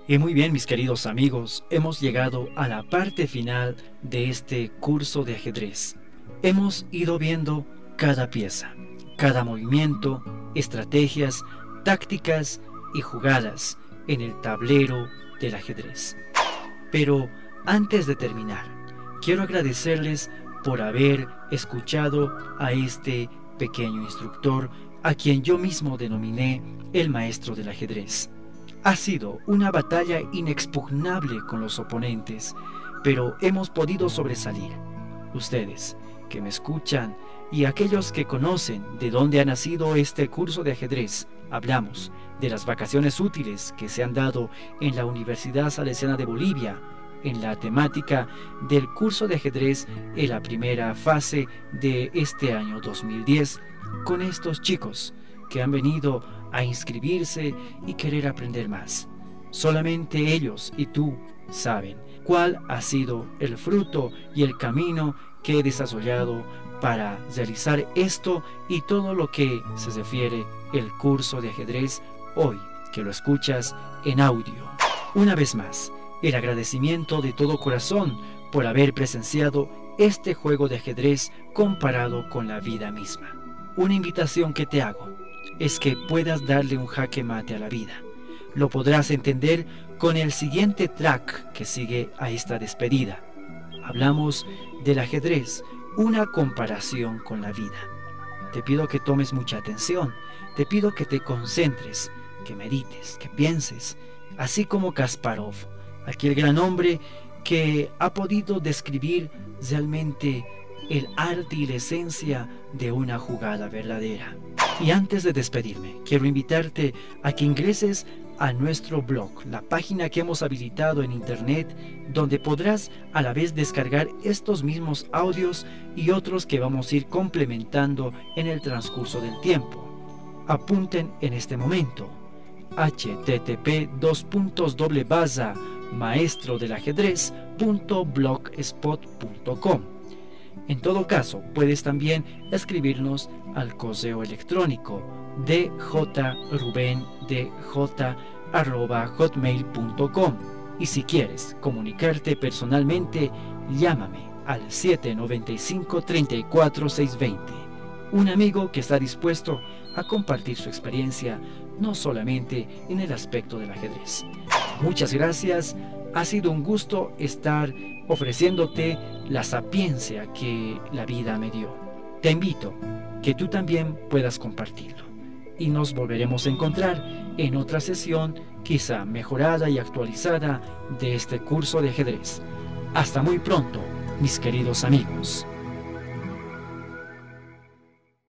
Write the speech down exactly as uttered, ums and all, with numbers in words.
Y muy bien, mis queridos amigos, hemos llegado a la parte final de este curso de ajedrez. Hemos ido viendo cada pieza, cada movimiento, estrategias, tácticas y jugadas en el tablero del ajedrez. Pero antes de terminar, quiero agradecerles por haber escuchado a este pequeño instructor, a quien yo mismo denominé el maestro del ajedrez. Ha sido una batalla inexpugnable con los oponentes, pero hemos podido sobresalir. Ustedes, que me escuchan, y aquellos que conocen de dónde ha nacido este curso de ajedrez, hablamos de las vacaciones útiles que se han dado en la Universidad Salesiana de Bolivia, en la temática del curso de ajedrez en la primera fase de este año dos mil diez, con estos chicos que han venido a inscribirse y querer aprender más. Solamente ellos y tú saben cuál ha sido el fruto y el camino que he desarrollado para realizar esto y todo lo que se refiere el curso de ajedrez hoy, que lo escuchas en audio. Una vez más, el agradecimiento de todo corazón por haber presenciado este juego de ajedrez comparado con la vida misma. Una invitación que te hago es que puedas darle un jaque mate a la vida. Lo podrás entender con el siguiente track que sigue a esta despedida. Hablamos del ajedrez, una comparación con la vida. Te pido que tomes mucha atención, te pido que te concentres, que medites, que pienses, así como Kasparov, aquel gran hombre que ha podido describir realmente el arte y la esencia de una jugada verdadera. Y antes de despedirme, quiero invitarte a que ingreses a nuestro blog, la página que hemos habilitado en internet, donde podrás a la vez descargar estos mismos audios y otros que vamos a ir complementando en el transcurso del tiempo. Apunten en este momento: h t t p dos puntos doble barra maestro del ajedrez punto blogspot punto com. En todo caso, puedes también escribirnos al correo electrónico d j ruben d j arroba hotmail punto com. Y si quieres comunicarte personalmente, llámame al siete nueve cinco, tres cuatro seis dos cero. Un amigo que está dispuesto a compartir su experiencia, no solamente en el aspecto del ajedrez. Muchas gracias. Ha sido un gusto estar ofreciéndote la sapiencia que la vida me dio. Te invito que tú también puedas compartirlo. Y nos volveremos a encontrar en otra sesión, quizá mejorada y actualizada, de este curso de ajedrez. Hasta muy pronto, mis queridos amigos.